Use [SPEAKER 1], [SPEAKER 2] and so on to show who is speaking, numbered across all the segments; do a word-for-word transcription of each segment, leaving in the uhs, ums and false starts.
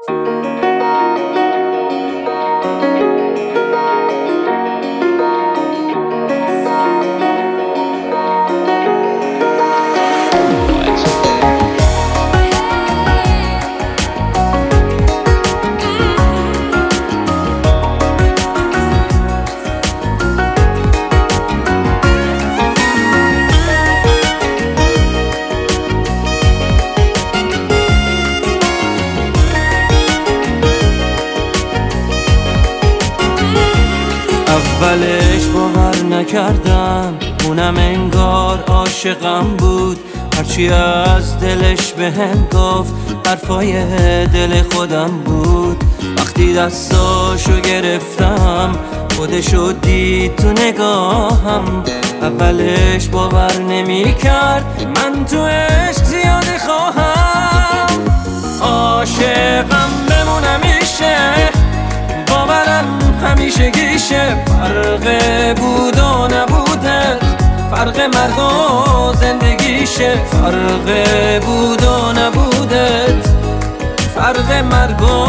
[SPEAKER 1] اولش باور نکردم، اونم انگار عاشقم بود. هرچی از دلش بهم گفت حرفای دل خودم بود. وقتی دستاشو گرفتم خودشو دید تو نگاهم. اولش باور نمی کرد من تو عشق زیاده خواهم. عاشقم بمونم میشه، باورم همیشه گیشه. فرق بود و نبودت، فرق مرگ و زندگیشه. فرق بود و نبودت، فرق مرگ و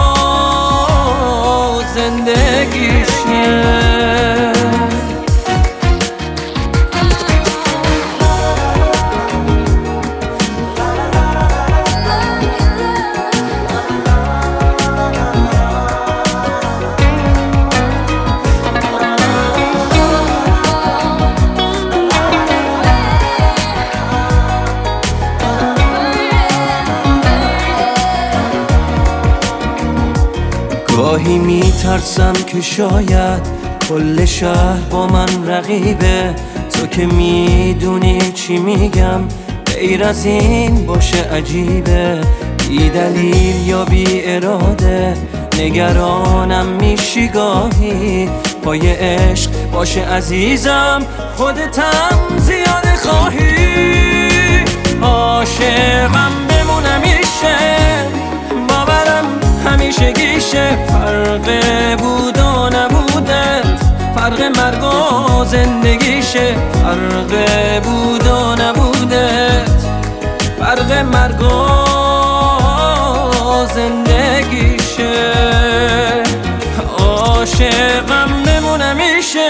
[SPEAKER 1] زندگیشه. گاهی میترسم که شاید کل شهر با من رقیبه. تو که میدونی چی میگم، غیر از این باشه عجیبه. بی دلیل یا بی اراده نگرانم میشی گاهی. پای عشق باشه عزیزم، خودتم زیاده خواهی. عاشقم بمونم میشه، باورم همیشه گیشه. فرق بود و نبودت، فرق مرگ و زندگیشه. فرق بود و نبودت، فرق مرگ و زندگیشه. عاشقم بمونم میشه،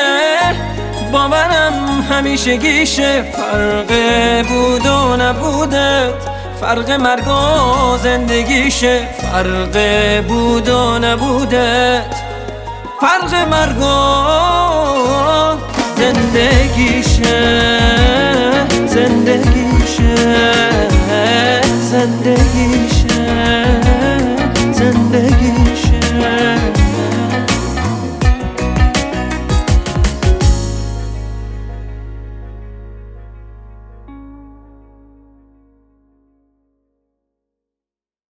[SPEAKER 1] باورم همیشه گیشه. فرق بود و نبودت، فرق مرگ و زندگیشه. فرق بود و نبودت، فرق مرگ و زندگیشه. زندگیشه زندگیشه زندگیشه